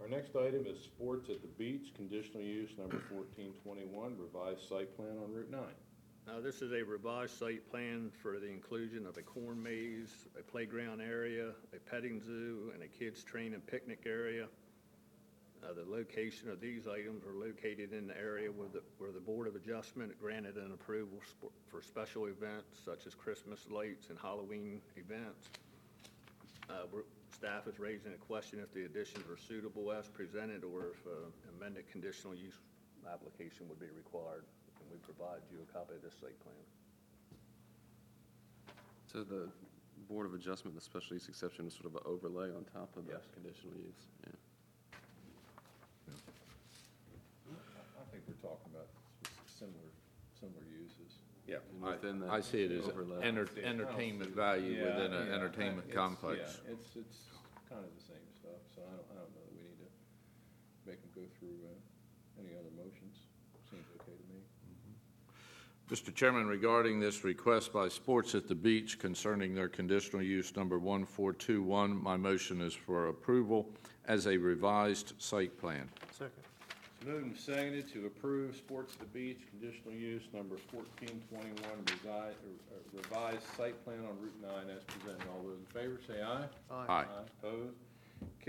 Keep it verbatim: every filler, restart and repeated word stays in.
next item is sports at the beach, conditional use number fourteen twenty-one, revised site plan on Route nine. Uh, This is a revised site plan for the inclusion of a corn maze, a playground area, a petting zoo, and a kids' train and picnic area. Uh, The location of these items are located in the area where the, where the Board of Adjustment granted an approval sp- for special events such as Christmas lights and Halloween events. Uh, we're- Staff is raising a question if the additions are suitable as presented or if uh, amended conditional use application would be required. And we provide you a copy of this site plan. So the Board of Adjustment, the special use exception is sort of an overlay on top of the Yes. conditional use? Yeah. I think we're talking about similar, similar uses. Yeah, And within I, I that see it as overlap. enter- entertainment value Yeah, within an yeah, entertainment it's- complex. Yeah, it's, it's kind of the same stuff, so I don't, I don't know that we need to make them go through, uh, any other motions. Seems okay to me. Mister Chairman, regarding this request by Sports at the Beach concerning their conditional use number one four two one, my motion is for approval as a revised site plan. Second. It's moved and seconded to approve Sports at the Beach, conditional use number fourteen twenty-one, resi- uh, revised site plan on Route nine as presented. All those in favor, say aye. Aye. Opposed?